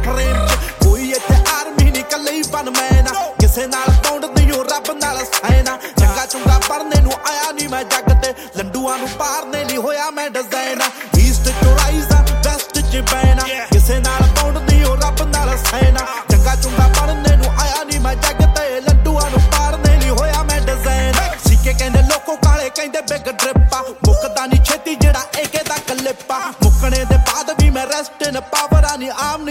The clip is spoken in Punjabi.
ਫਰੇਮ ਚ ਕੋਈ ਇੱਥੇ ਆਰਮੀ ਨਹੀਂ ਕੱਲੇ ਹੀ ਬਨਮੈਨ ਆ ਕਿਸੇ ਨਾਲ ਪਾਉਂਦੀ ਓ ਰੱਬ ਨਾਲ ਸਾਇਨਾ ਚੰਗਾ ਚੁੰਗਾ ਪੜਨੇ ਨੂੰ ਆਇਆ ਨਹੀਂ ਮੈਂ ਜੱਗ ਤੇ ਲੰਡੂਆਂ ਨੂੰ ਪਾਰਨੇ ਲਈ ਹੋਇਆ ਮੈਂ ਡਿਜ਼ਾਈਨ ਈਸਟ ਤੋਂ ਰਾਈਜ਼ ਆ ਵੈਸਟ ਚ ਬੈਨਾ ਕਿਸੇ ਨਾਲ ਪਾਉਂਦੀ ਓ ਰੱਬ ਨਾਲ ਸਾਇਨਾ ਚੰਗਾ ਚੁੰਗਾ ਪੜਨੇ ਨੂੰ ਆਇਆ ਨਹੀਂ ਮੈਂ ਜੱਗ ਤੇ ਲੰਡੂਆਂ ਨੂੰ ਪਾਰਨੇ ਲਈ ਹੋਇਆ ਮੈਂ ਡਿਜ਼ਾਈਨ ਸਿੱਕੇ ਕਹਿੰਦੇ ਲੋਕੋ ਕਾਲੇ ਕਹਿੰਦੇ ਬਿਗ ਡ੍ਰਿਪ